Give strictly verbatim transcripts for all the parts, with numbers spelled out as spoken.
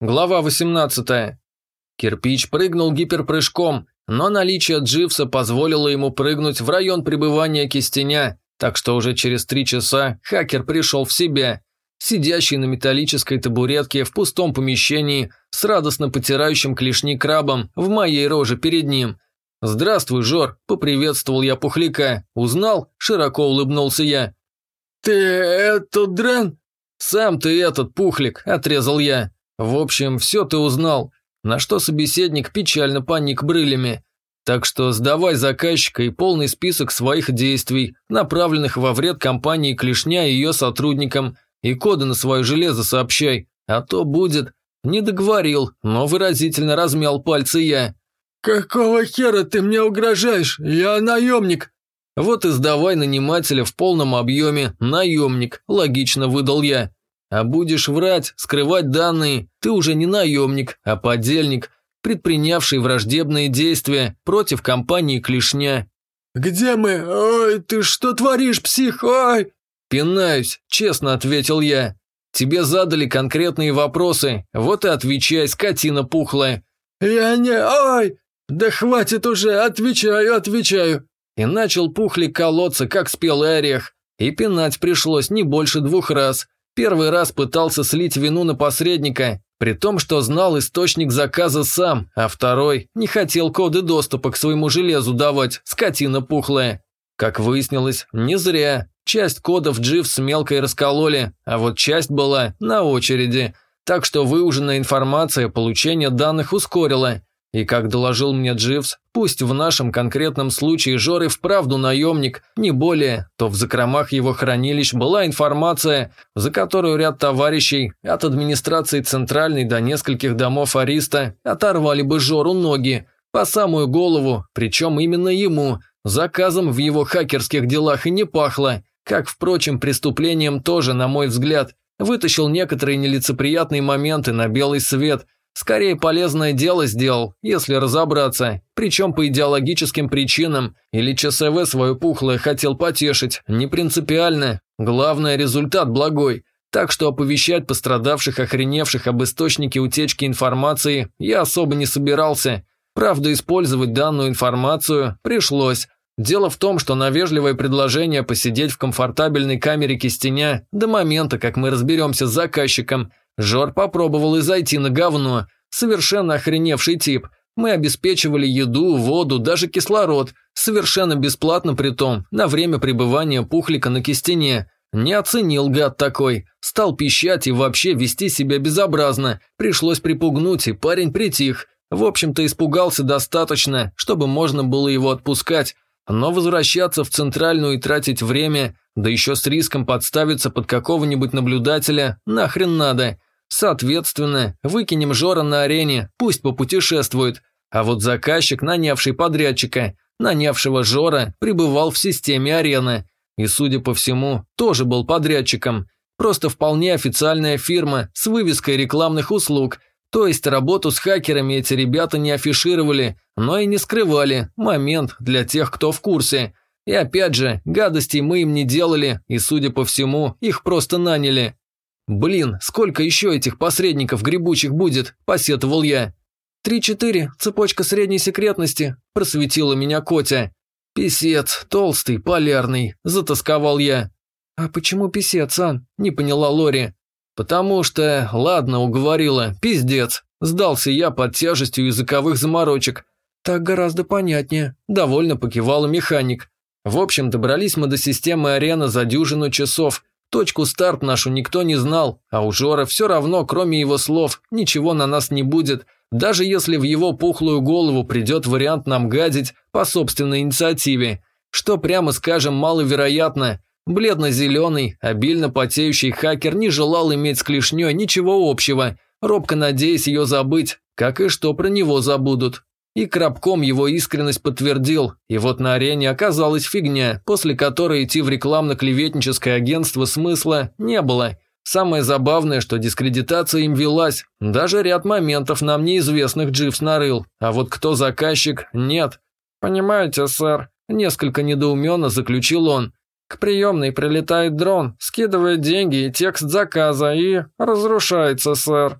Глава восемнадцатая. Кирпич прыгнул гиперпрыжком, но наличие Дживса позволило ему прыгнуть в район пребывания Кистеня, так что уже через три часа хакер пришел в себя, сидящий на металлической табуретке в пустом помещении с радостно потирающим клешни крабом в моей роже перед ним. «Здравствуй, Жор», – поприветствовал я Пухляка. «Узнал?» – широко улыбнулся я. «Ты этот дрен?» «Сам ты этот, Пухлик», – отрезал я. В общем, все ты узнал, на что собеседник печально поник брылями. Так что сдавай заказчика и полный список своих действий, направленных во вред компании Клешня и ее сотрудникам, и коды на свое железо сообщай, а то будет... Не договорил, но выразительно размял пальцы я. «Какого хера ты мне угрожаешь? Я наемник!» «Вот и сдавай нанимателя в полном объеме, наемник», логично выдал я. «А будешь врать, скрывать данные, ты уже не наемник, а подельник, предпринявший враждебные действия против компании Клешня». «Где мы? Ой, ты что творишь, псих? Ой!» «Пинаюсь», честно ответил я. «Тебе задали конкретные вопросы, вот и отвечай, скотина пухлая». «Я не... Ой! Да хватит уже, отвечаю, отвечаю!» И начал Пухлик колоться, как спелый орех. И пинать пришлось не больше двух раз. Первый раз пытался слить вину на посредника, при том, что знал источник заказа сам, а второй не хотел коды доступа к своему железу давать, скотина пухлая. Как выяснилось, не зря. Часть кодов Дживс с мелкой раскололи, а вот часть была на очереди. Так что выуженная информация получение данных ускорила. И как доложил мне Дживс, пусть в нашем конкретном случае Жор и вправду наемник, не более, то в закромах его хранилищ была информация, за которую ряд товарищей от администрации Центральной до нескольких домов Ариста оторвали бы Жору ноги, по самую голову, причем именно ему, заказом в его хакерских делах и не пахло, как, впрочем, преступлением тоже, на мой взгляд, вытащил некоторые нелицеприятные моменты на белый свет. Скорее полезное дело сделал, если разобраться, причем по идеологическим причинам, или ЧСВ свое пухлое хотел потешить, не принципиально, главное результат благой. Так что оповещать пострадавших охреневших об источнике утечки информации я особо не собирался. Правда, использовать данную информацию пришлось. Дело в том, что на вежливое предложение посидеть в комфортабельной камере Кистеня до момента, как мы разберемся с заказчиком, Жор попробовал и зайти на говно. Совершенно охреневший тип. Мы обеспечивали еду, воду, даже кислород. Совершенно бесплатно притом, на время пребывания Пухлика на Кистене. Не оценил гад такой. Стал пищать и вообще вести себя безобразно. Пришлось припугнуть, и парень притих. В общем-то, испугался достаточно, чтобы можно было его отпускать. Но возвращаться в Центральную и тратить время, да еще с риском подставиться под какого-нибудь наблюдателя, нахрен надо. Соответственно, выкинем Жора на арене, пусть попутешествует. А вот заказчик, нанявший подрядчика, нанявшего Жора, пребывал в системе арена. И, судя по всему, тоже был подрядчиком. Просто вполне официальная фирма с вывеской рекламных услуг. То есть работу с хакерами эти ребята не афишировали, но и не скрывали. Момент для тех, кто в курсе. И опять же, гадостей мы им не делали, и, судя по всему, их просто наняли. «Блин, сколько еще этих посредников гребучих будет?» – посетовал я. «Три-четыре, цепочка средней секретности», – просветила меня Котя. «Писец, толстый, полярный», – затасковал я. «А почему писец, Ан?» – не поняла Лори. «Потому что, ладно, уговорила, пиздец», – сдался я под тяжестью языковых заморочек. «Так гораздо понятнее», – довольно покивала механик. В общем, добрались мы до системы арена за дюжину часов. Точку старт нашу никто не знал, а у Жора все равно, кроме его слов, ничего на нас не будет, даже если в его пухлую голову придет вариант нам гадить по собственной инициативе, что, прямо скажем, маловероятно. Бледно-зеленый, обильно потеющий хакер не желал иметь с Клешней ничего общего, робко надеясь ее забыть, как и что про него забудут. И Крабком его искренность подтвердил, и вот на арене оказалась фигня, после которой идти в рекламно-клеветническое агентство смысла не было. Самое забавное, что дискредитация им велась, даже ряд моментов нам неизвестных Дживс нарыл, а вот кто заказчик – нет. «Понимаете, сэр», – несколько недоуменно заключил он. «К приемной прилетает дрон, скидывает деньги и текст заказа и разрушается, сэр».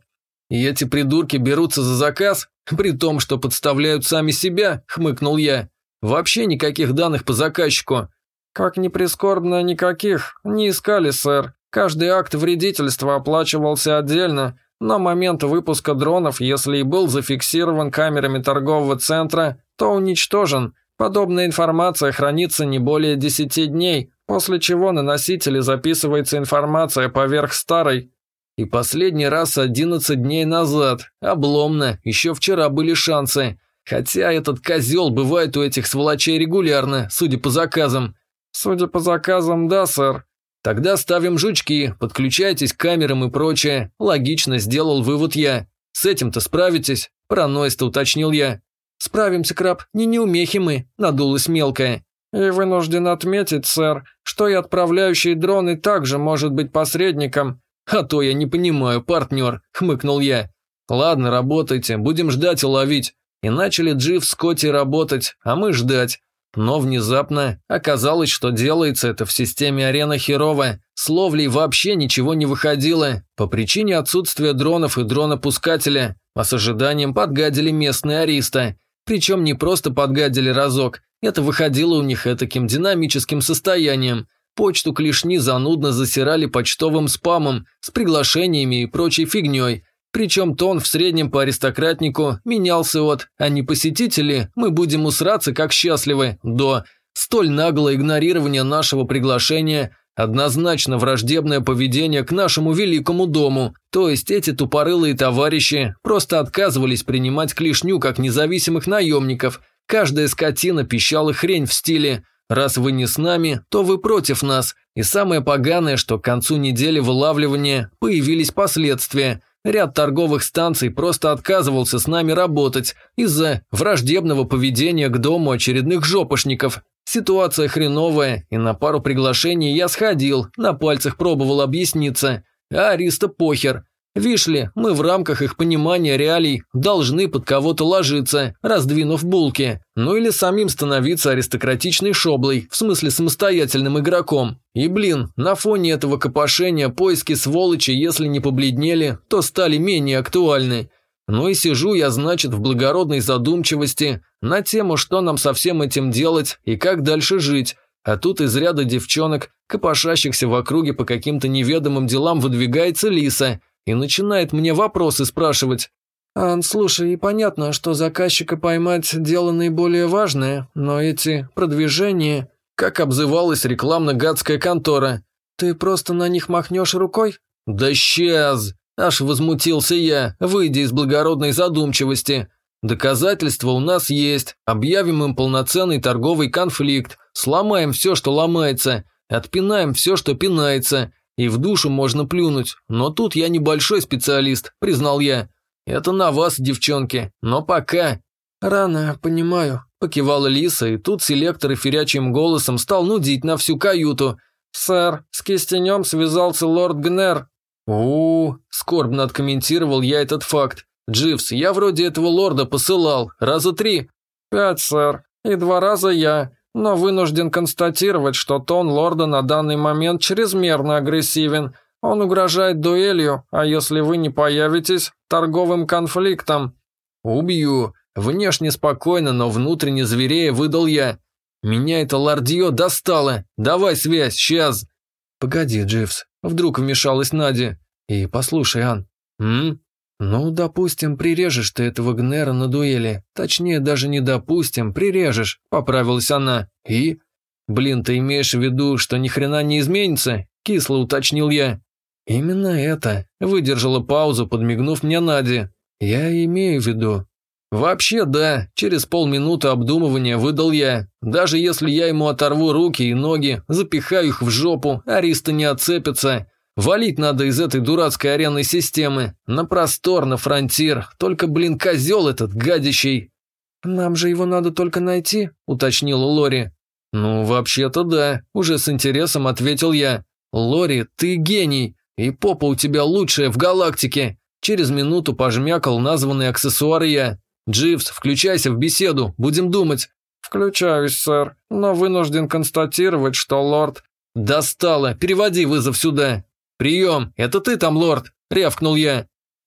И эти придурки берутся за заказ, при том, что подставляют сами себя, хмыкнул я. Вообще никаких данных по заказчику. Как ни прискорбно, никаких. Не искали, сэр. Каждый акт вредительства оплачивался отдельно. На момент выпуска дронов, если и был зафиксирован камерами торгового центра, то уничтожен. Подобная информация хранится не более десяти дней, после чего на носителе записывается информация поверх старой. И последний раз одиннадцать дней назад. Обломно, еще вчера были шансы. Хотя этот козел бывает у этих сволочей регулярно, судя по заказам. Судя по заказам, да, сэр. Тогда ставим жучки, подключайтесь к камерам и прочее. Логично сделал вывод я. С этим-то справитесь? Паранойста, уточнил я. Справимся, краб, не неумехи мы, надулась мелкая. И вынужден отметить, сэр, что и отправляющий дроны также может быть посредником. А то я не понимаю, партнер, хмыкнул я. Ладно, работайте, будем ждать и ловить. И начали Джив с Коти работать, а мы ждать. Но внезапно оказалось, что делается это в системе арена херово. С ловлей вообще ничего не выходило, по причине отсутствия дронов и дронопускателя. А с ожиданием подгадили местные ариста. Причем не просто подгадили разок, это выходило у них этаким динамическим состоянием. Почту клешни занудно засирали почтовым спамом с приглашениями и прочей фигней. Причем тон в среднем по аристократнику менялся от «а не посетители, мы будем усраться как счастливы» до «столь наглое игнорирование нашего приглашения, однозначно враждебное поведение к нашему великому дому». То есть эти тупорылые товарищи просто отказывались принимать клешню как независимых наемников. Каждая скотина пищала хрень в стиле «раз вы не с нами, то вы против нас». И самое поганое, что к концу недели вылавливания появились последствия. Ряд торговых станций просто отказывался с нами работать из-за враждебного поведения к дому очередных жопошников. Ситуация хреновая, и на пару приглашений я сходил, на пальцах пробовал объясниться. А ариста похер. Вишь ли, мы в рамках их понимания реалий должны под кого-то ложиться, раздвинув булки. Ну или самим становиться аристократичной шоблой, в смысле самостоятельным игроком. И блин, на фоне этого копошения поиски сволочи, если не побледнели, то стали менее актуальны. Ну и сижу я, значит, в благородной задумчивости на тему, что нам со всем этим делать и как дальше жить. А тут из ряда девчонок, копошащихся в округе по каким-то неведомым делам, выдвигается Лиса и начинает мне вопросы спрашивать. «Ан, слушай, и понятно, что заказчика поймать дело наиболее важное, но эти продвижения...» Как обзывалась рекламно-гадская контора. «Ты просто на них махнешь рукой?» «Да сейчас!» – аж возмутился я, выйдя из благородной задумчивости. «Доказательства у нас есть, объявим им полноценный торговый конфликт, сломаем все, что ломается, отпинаем все, что пинается». И в душу можно плюнуть, но тут я небольшой специалист, признал я. Это на вас, девчонки, но пока. Рано, понимаю, покивала Лиса, и тут селектор эфирячим голосом стал нудить на всю каюту. Сэр, с кистенем связался лорд Гнер. У-у-у, скорбно откомментировал я этот факт. Дживс, я вроде этого лорда посылал, раза три. Пять, сэр, и два раза я. Но вынужден констатировать, что тон лорда на данный момент чрезмерно агрессивен. Он угрожает дуэлью, а если вы не появитесь, торговым конфликтом. Убью. Внешне спокойно, но внутренне зверея выдал я. Меня это лордье достало. Давай связь, сейчас. Погоди, Дживс. Вдруг вмешалась Надя. И послушай, Ан. М? Ну, допустим, прирежешь ты этого Гнера на дуэли. Точнее, даже не допустим, прирежешь, поправилась она. И? Блин, ты имеешь в виду, что ни хрена не изменится? Кисло уточнил я. Именно это. Выдержала паузу, подмигнув мне Наде. Я имею в виду. Вообще, да, через полминуты обдумывания выдал я. Даже если я ему оторву руки и ноги, запихаю их в жопу, аристы не отцепятся. Валить надо из этой дурацкой аренной системы. На простор, на фронтир. Только, блин, козел этот гадящий. Нам же его надо только найти, уточнила Лори. Ну, вообще-то да, уже с интересом ответил я. Лори, ты гений, и попа у тебя лучшая в галактике. Через минуту пожмякал названный аксессуар я. Дживс, включайся в беседу, будем думать. Включаюсь, сэр, но вынужден констатировать, что лорд... Достало, переводи вызов сюда. «Прием! Это ты там, лорд?» – рявкнул я.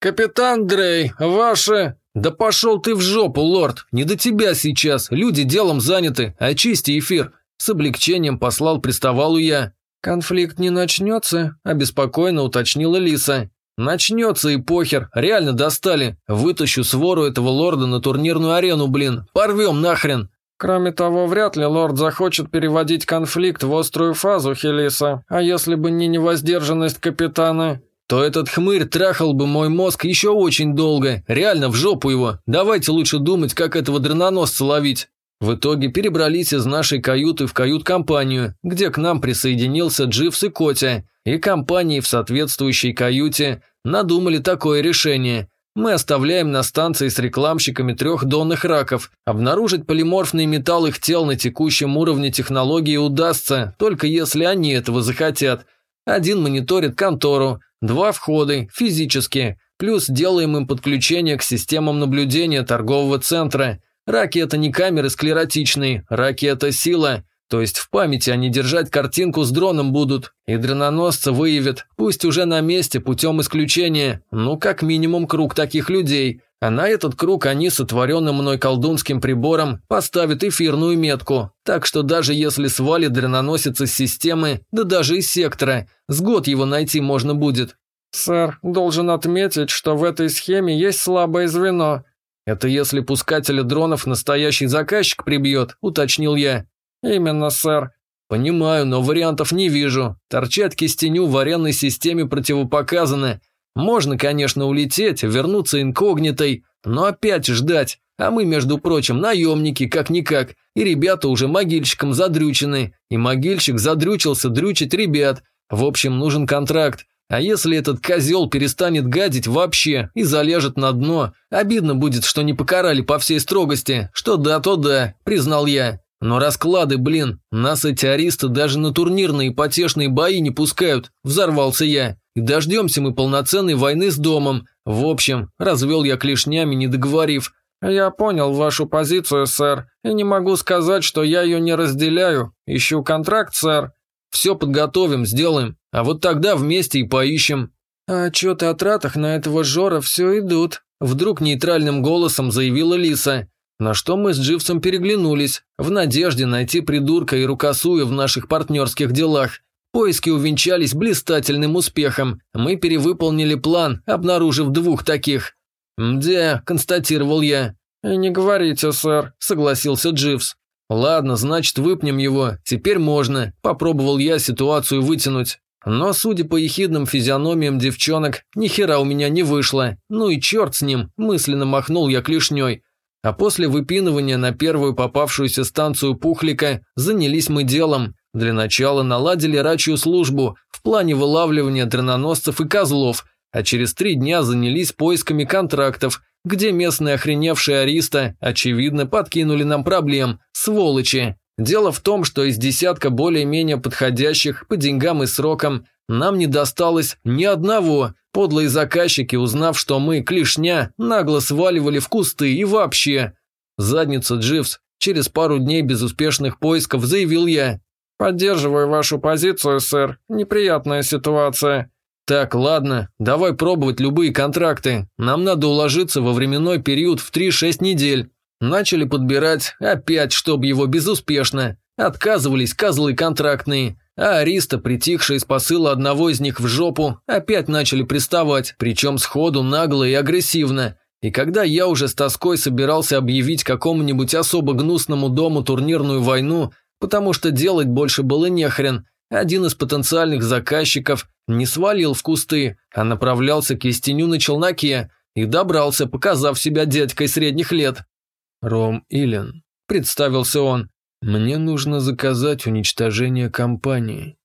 «Капитан Дрей, ваше...» «Да пошел ты в жопу, лорд! Не до тебя сейчас, люди делом заняты, очисти эфир!» С облегчением послал приставалу я. «Конфликт не начнется?» – обеспокоенно уточнила Лиса. «Начнется и похер, реально достали. Вытащу свору этого лорда на турнирную арену, блин, порвем нахрен!» «Кроме того, вряд ли лорд захочет переводить конфликт в острую фазу, Хелиса. А если бы не невоздержанность капитана?» «То этот хмырь трахал бы мой мозг еще очень долго. Реально, в жопу его. Давайте лучше думать, как этого дреноносца ловить». В итоге перебрались из нашей каюты в кают-компанию, где к нам присоединился Дживс и Котя, и компании в соответствующей каюте надумали такое решение. Мы оставляем на станции с рекламщиками трех донных раков. Обнаружить полиморфный металл их тел на текущем уровне технологии удастся, только если они этого захотят. Один мониторит контору, два входа, физические, плюс делаем им подключение к системам наблюдения торгового центра. Раки – это не камеры склеротичные, раки – это сила, то есть в памяти они держать картинку с дроном будут, и дреноносца выявят, пусть уже на месте путем исключения, ну как минимум круг таких людей, а на этот круг они сотворенным мной колдунским прибором поставят эфирную метку, так что даже если свалит дреноносец из системы, да даже из сектора, с год его найти можно будет. «Сэр, должен отметить, что в этой схеме есть слабое звено». «Это если пускателя дронов настоящий заказчик прибьет», – уточнил я. «Именно, сэр». «Понимаю, но вариантов не вижу. Торчать кистеню в аренной системе противопоказано. Можно, конечно, улететь, вернуться инкогнитой, но опять ждать. А мы, между прочим, наемники, как-никак, и ребята уже могильщиком задрючены. И могильщик задрючился дрючить ребят. В общем, нужен контракт. А если этот козел перестанет гадить вообще и залежет на дно, обидно будет, что не покарали по всей строгости, что да, то да, признал я. Но расклады, блин, нас эти аристы даже на турнирные потешные бои не пускают, взорвался я. И дождемся мы полноценной войны с домом. В общем, развел я клешнями, не договорив. «Я понял вашу позицию, сэр, и не могу сказать, что я ее не разделяю. Ищу контракт, сэр». «Все подготовим, сделаем, а вот тогда вместе и поищем». «А отчеты о тратах на этого Жора все идут», – вдруг нейтральным голосом заявила Лиса. На что мы с Дживсом переглянулись, в надежде найти придурка и рукосуя в наших партнерских делах. Поиски увенчались блистательным успехом. Мы перевыполнили план, обнаружив двух таких. «Мдя», – констатировал я. «И не говорите, сэр», – согласился Дживс. «Ладно, значит, выпнем его. Теперь можно», – попробовал я ситуацию вытянуть. Но, судя по ехидным физиономиям девчонок, ни хера у меня не вышло. Ну и черт с ним, мысленно махнул я клешней. А после выпинывания на первую попавшуюся станцию Пухлика занялись мы делом. Для начала наладили рачью службу в плане вылавливания дреноносцев и козлов, а через три дня занялись поисками контрактов, где местные охреневшие ариста, очевидно, подкинули нам проблем, сволочи. Дело в том, что из десятка более-менее подходящих по деньгам и срокам нам не досталось ни одного. Подлые заказчики, узнав, что мы, клешня, нагло сваливали в кусты и вообще. Задница, Дживс, через пару дней безуспешных поисков заявил я. «Поддерживаю вашу позицию, сэр. Неприятная ситуация». «Так, ладно, давай пробовать любые контракты. Нам надо уложиться во временной период в три-шесть недель». Начали подбирать, опять, чтоб его безуспешно. Отказывались козлы контрактные, а ариста, притихшие с посыла одного из них в жопу, опять начали приставать, причем сходу нагло и агрессивно. И когда я уже с тоской собирался объявить какому-нибудь особо гнусному дому турнирную войну, потому что делать больше было нехрен, один из потенциальных заказчиков не свалил в кусты, а направлялся к Естеню на челноке и добрался, показав себя дядькой средних лет. «Ром Илен», – представился он, – «мне нужно заказать уничтожение компании».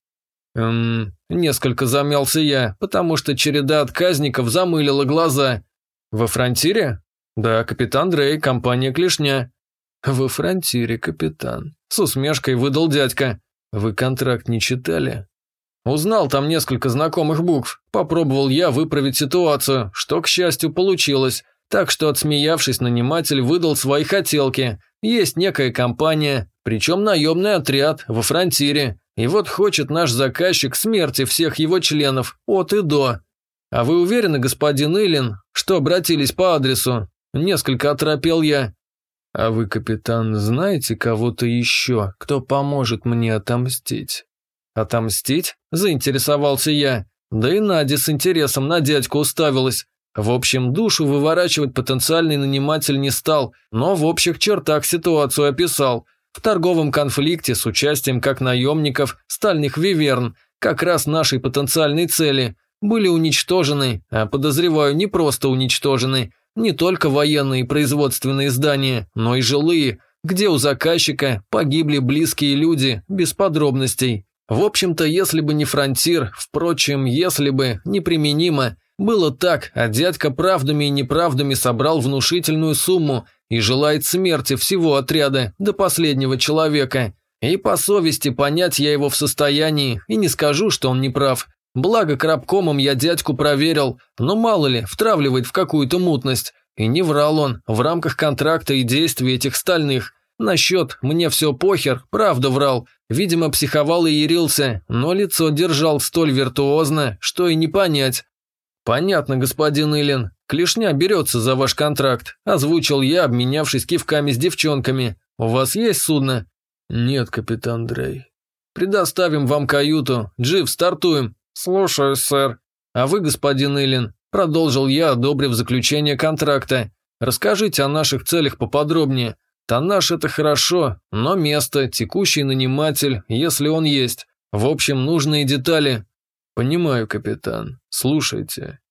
Эм, несколько замялся я, потому что череда отказников замылила глаза. «Во Фронтире?» «Да, капитан Дрей, компания Клешня». «Во Фронтире, капитан», – с усмешкой выдал дядька. «Вы контракт не читали?» Узнал там несколько знакомых букв, попробовал я выправить ситуацию, что, к счастью, получилось. Так что, отсмеявшись, наниматель выдал свои хотелки. Есть некая компания, причем наемный отряд во Фронтире. И вот хочет наш заказчик смерти всех его членов, от и до. «А вы уверены, господин Иллин, что обратились по адресу?» Несколько оторопел я. «А вы, капитан, знаете кого-то еще, кто поможет мне отомстить?» «Отомстить?» – заинтересовался я. Да и Надя с интересом на дядьку уставилась. В общем, душу выворачивать потенциальный наниматель не стал, но в общих чертах ситуацию описал. В торговом конфликте с участием как наемников стальных виверн, как раз нашей потенциальной цели, были уничтожены, а подозреваю, не просто уничтожены, не только военные и производственные здания, но и жилые, где у заказчика погибли близкие люди, без подробностей. В общем-то, если бы не фронтир, впрочем, если бы, неприменимо, было так, а дядька правдами и неправдами собрал внушительную сумму и желает смерти всего отряда до последнего человека. И по совести понять я его в состоянии, и не скажу, что он не прав. Благо крабкомом я дядьку проверил, но мало ли, втравливает в какую-то мутность. И не врал он в рамках контракта и действий этих стальных. Насчет «мне все похер» правда врал. Видимо, психовал и ярился, но лицо держал столь виртуозно, что и не понять. «Понятно, господин Иллин. Клешня берется за ваш контракт», – озвучил я, обменявшись кивками с девчонками. «У вас есть судно?» «Нет, капитан Дрей». «Предоставим вам каюту. Джив, стартуем». «Слушаюсь, сэр». «А вы, господин Иллин», – продолжил я, одобрив заключение контракта. «Расскажите о наших целях поподробнее. Тоннаж – это хорошо, но место, текущий наниматель, если он есть. В общем, нужные детали». «Понимаю, капитан. Слушайте,